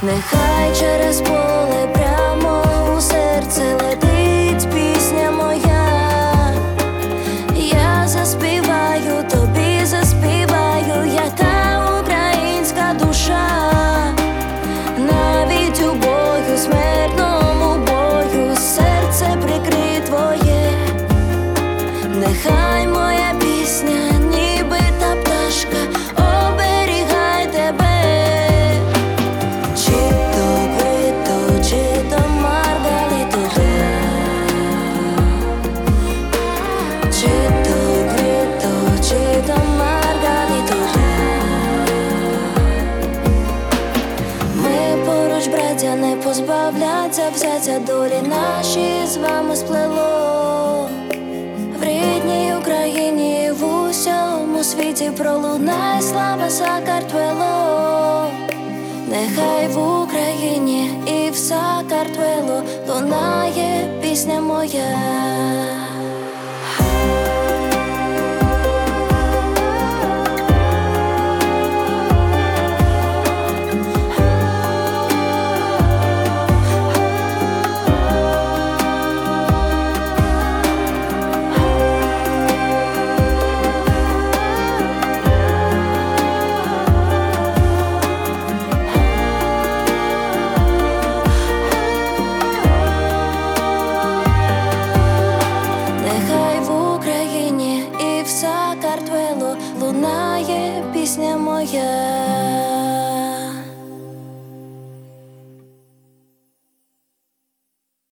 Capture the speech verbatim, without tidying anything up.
Нехай через поле прямо у серце летить пісня моя. Я заспіваю, тобі заспіваю, я та українська душа. Навіть у бою, смертному бою, серце прикрий твоє. Нехай моя пісня, ніби та пташка, оберігай тебе. Чи то квіто, чи то маргаліту, чи то квіто, чи то маргаліту. Ми поруч, браття, не позбавляться, взяття долі наші з вами сплело. В рідній Україні, в усьому світі пролунає слава Сакартвело. Нехай в Україні і в Сакартвело лунає пісня моя.